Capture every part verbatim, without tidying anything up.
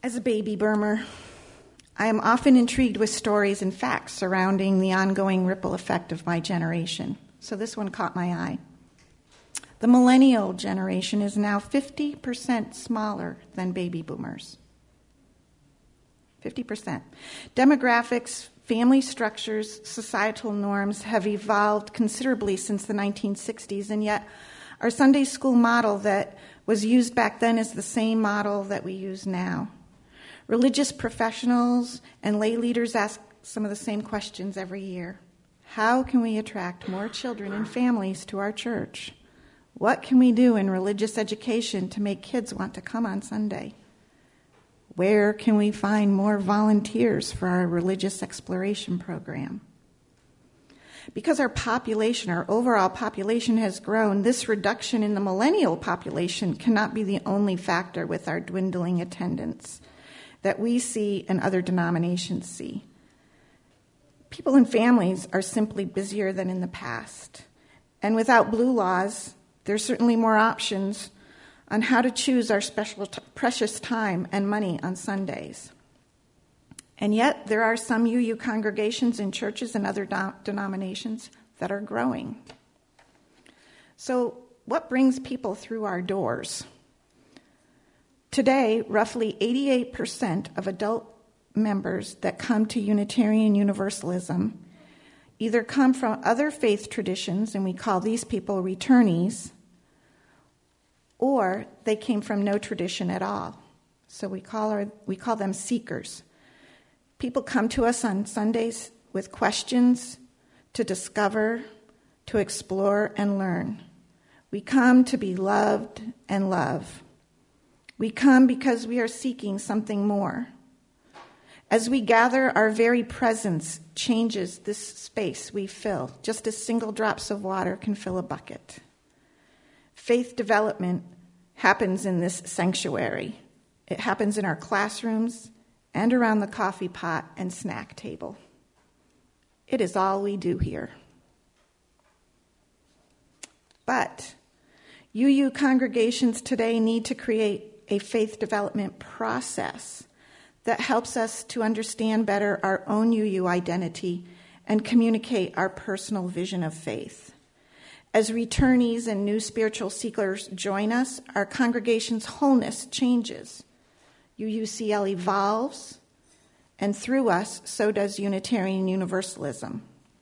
As a baby boomer, I am often intrigued with stories and facts surrounding the ongoing ripple effect of my generation. So this one caught my eye. The millennial generation is now fifty percent smaller than baby boomers. fifty percent. Demographics, family structures, societal norms have evolved considerably since the nineteen sixties, and yet our Sunday school model that was used back then is the same model that we use now. Religious professionals and lay leaders ask some of the same questions every year. How can we attract more children and families to our church? What can we do in religious education to make kids want to come on Sunday? Where can we find more volunteers for our religious exploration program? Because our population, our overall population has grown, this reduction in the millennial population cannot be the only factor with our dwindling attendance that we see and other denominations see. People and families are simply busier than in the past. And without blue laws, there's certainly more options on how to choose our special t- precious time and money on Sundays. And yet, there are some U U congregations in churches and other do- denominations that are growing. So, what brings people through our doors? Today, roughly eighty-eight percent of adult members that come to Unitarian Universalism either come from other faith traditions, and we call these people returnees, or they came from no tradition at all. So we call our, we call them seekers. People come to us on Sundays with questions to discover, to explore, and learn. We come to be loved and love. We come because we are seeking something more. As we gather, our very presence changes this space we fill, just as single drops of water can fill a bucket. Faith development happens in this sanctuary. It happens in our classrooms and around the coffee pot and snack table. It is all we do here. But U U congregations today need to create a faith development process that helps us to understand better our own U U identity and communicate our personal vision of faith. As returnees and new spiritual seekers join us, our congregation's wholeness changes. U U C L evolves, and through us, so does Unitarian Universalism.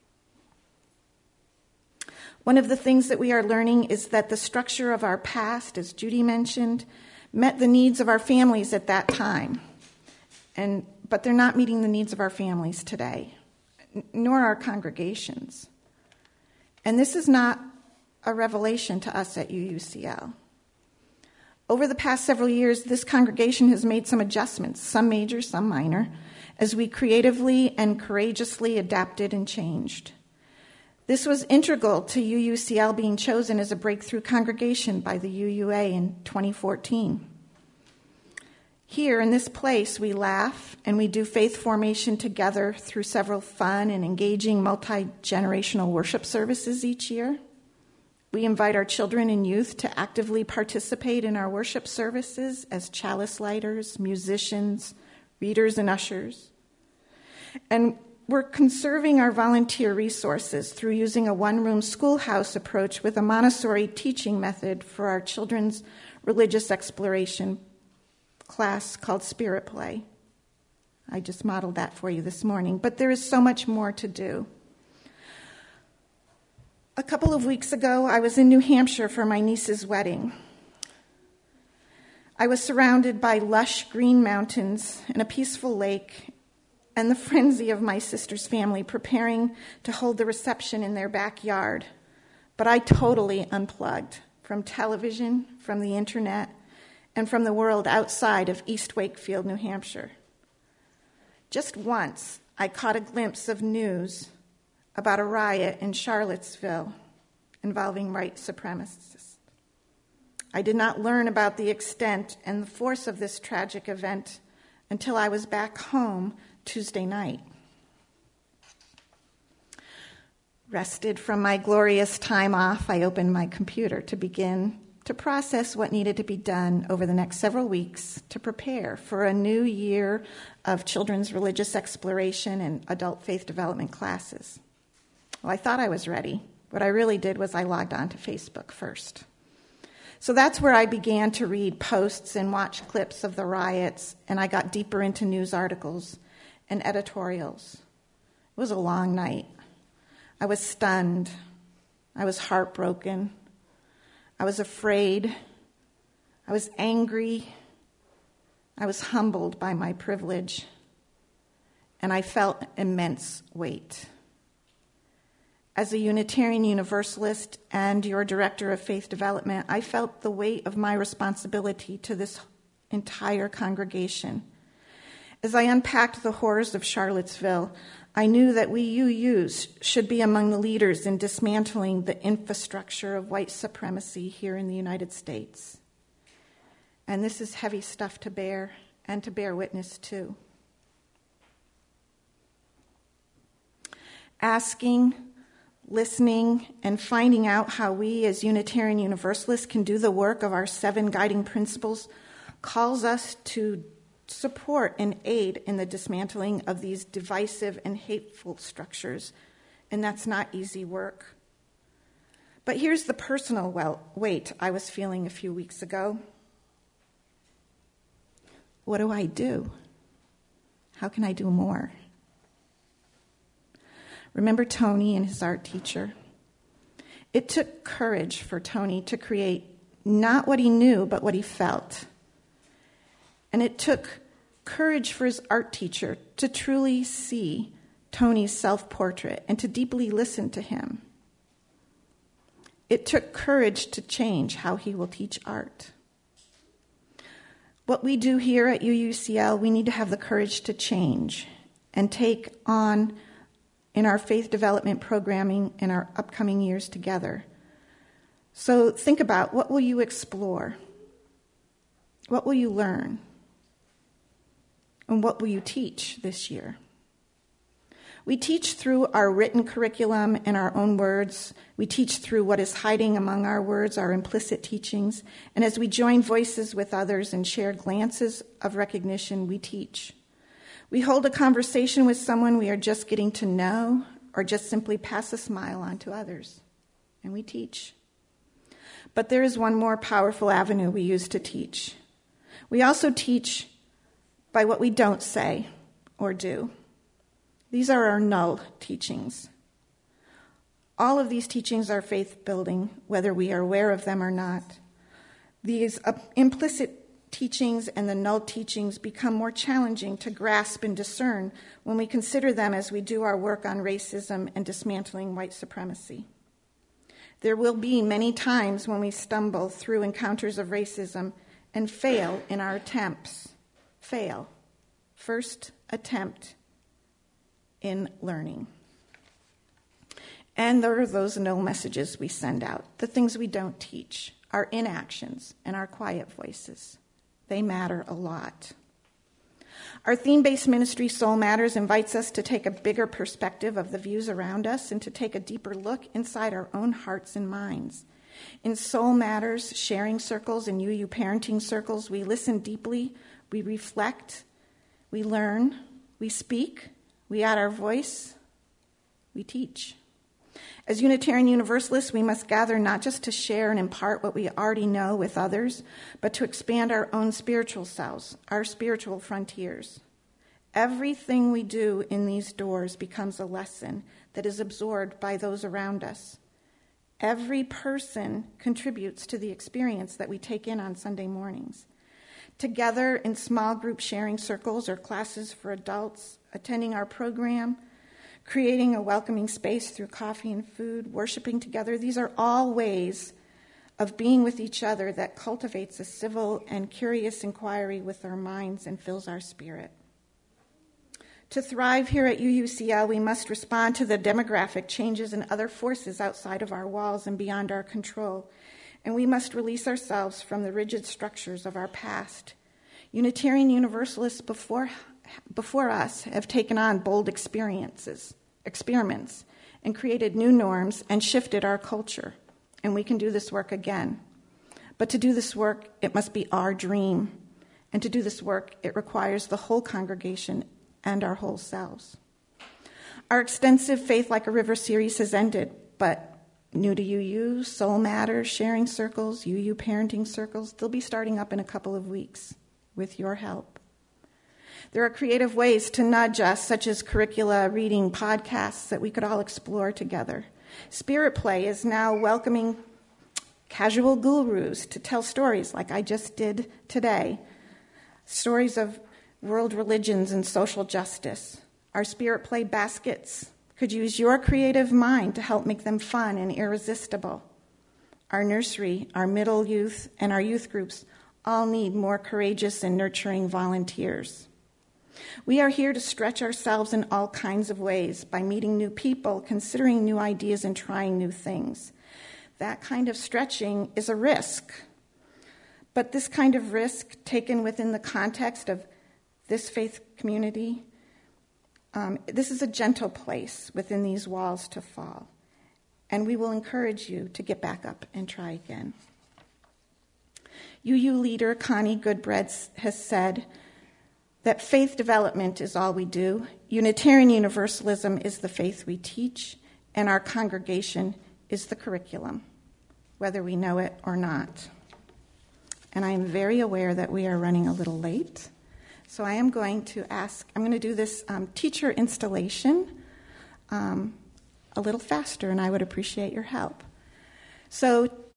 One of the things that we are learning is that the structure of our past, as Judy mentioned, met the needs of our families at that time, and but they're not meeting the needs of our families today, nor our congregations. And this is not a revelation to us at U U C L. Over the past several years, this congregation has made some adjustments, some major, some minor, as we creatively and courageously adapted and changed. This was integral to U U C L being chosen as a breakthrough congregation by the U U A in twenty fourteen. Here in this place, we laugh and we do faith formation together through several fun and engaging multi-generational worship services each year. We invite our children and youth to actively participate in our worship services as chalice lighters, musicians, readers, and ushers. And we're conserving our volunteer resources through using a one-room schoolhouse approach with a Montessori teaching method for our children's religious exploration class called Spirit Play. I just modeled that for you this morning, but there is so much more to do. A couple of weeks ago, I was in New Hampshire for my niece's wedding. I was surrounded by lush green mountains and a peaceful lake and the frenzy of my sister's family preparing to hold the reception in their backyard. But I totally unplugged from television, from the internet, and from the world outside of East Wakefield, New Hampshire. Just once, I caught a glimpse of news about a riot in Charlottesville involving white supremacists. I did not learn about the extent and the force of this tragic event until I was back home Tuesday night. Rested from my glorious time off, I opened my computer to begin to process what needed to be done over the next several weeks to prepare for a new year of children's religious exploration and adult faith development classes. Well, I thought I was ready. What I really did was I logged on to Facebook first. So that's where I began to read posts and watch clips of the riots, and I got deeper into news articles and editorials. It was a long night. I was stunned. I was heartbroken. I was afraid. I was angry. I was humbled by my privilege. And I felt immense weight. As a Unitarian Universalist and your director of faith development, I felt the weight of my responsibility to this entire congregation. As I unpacked the horrors of Charlottesville, I knew that we U Us should be among the leaders in dismantling the infrastructure of white supremacy here in the United States. And this is heavy stuff to bear and to bear witness to. Asking, listening, and finding out how we as Unitarian Universalists can do the work of our seven guiding principles calls us to support and aid in the dismantling of these divisive and hateful structures, and that's not easy work. But here's the personal weight I was feeling a few weeks ago. What do I do? How can I do more? Remember Tony and his art teacher? It took courage for Tony to create not what he knew, but what he felt. And it took courage for his art teacher to truly see Tony's self-portrait and to deeply listen to him. It took courage to change how he will teach art. What we do here at U U C L, we need to have the courage to change and take on in our faith development programming in our upcoming years together. So think about, what will you explore? What will you learn? And what will you teach this year? We teach through our written curriculum and our own words. We teach through what is hiding among our words, our implicit teachings. And as we join voices with others and share glances of recognition, we teach. We hold a conversation with someone we are just getting to know, or just simply pass a smile on to others. And we teach. But there is one more powerful avenue we use to teach. We also teach by what we don't say or do. These are our null teachings. All of these teachings are faith-building, whether we are aware of them or not. These uh, implicit teachings and the null teachings become more challenging to grasp and discern when we consider them as we do our work on racism and dismantling white supremacy. There will be many times when we stumble through encounters of racism and fail in our attempts. Fail. First attempt in learning. And there are those null messages we send out, the things we don't teach, our inactions and our quiet voices. They matter a lot. Our theme-based ministry, Soul Matters, invites us to take a bigger perspective of the views around us and to take a deeper look inside our own hearts and minds. In Soul Matters, sharing circles and U U parenting circles, we listen deeply, we reflect, we learn, we speak, we add our voice, we teach. As Unitarian Universalists, we must gather not just to share and impart what we already know with others, but to expand our own spiritual selves, our spiritual frontiers. Everything we do in these doors becomes a lesson that is absorbed by those around us. Every person contributes to the experience that we take in on Sunday mornings. Together in small group sharing circles or classes for adults, attending our program, creating a welcoming space through coffee and food, worshiping together, these are all ways of being with each other that cultivates a civil and curious inquiry with our minds and fills our spirit. To thrive here at U U C L, we must respond to the demographic changes and other forces outside of our walls and beyond our control, and we must release ourselves from the rigid structures of our past. Unitarian Universalists before, before us have taken on bold experiences, experiments, and created new norms and shifted our culture, and we can do this work again. But to do this work, it must be our dream. And to do this work, it requires the whole congregation and our whole selves. Our extensive Faith Like a River series has ended, but New to U U, Soul Matters, Sharing Circles, U U Parenting Circles, they'll be starting up in a couple of weeks with your help. There are creative ways to nudge us, such as curricula, reading, podcasts that we could all explore together. Spirit Play is now welcoming casual gurus to tell stories like I just did today, stories of world religions and social justice. Our Spirit Play baskets could use your creative mind to help make them fun and irresistible. Our nursery, our middle youth, and our youth groups all need more courageous and nurturing volunteers. We are here to stretch ourselves in all kinds of ways by meeting new people, considering new ideas, and trying new things. That kind of stretching is a risk. But this kind of risk, taken within the context of this faith community, um, this is a gentle place within these walls to fall. And we will encourage you to get back up and try again. U U leader Connie Goodbread has said that faith development is all we do. Unitarian Universalism is the faith we teach, and our congregation is the curriculum, whether we know it or not. And I am very aware that we are running a little late. So I am going to ask, I'm going to do this um, teacher installation um, a little faster, and I would appreciate your help. So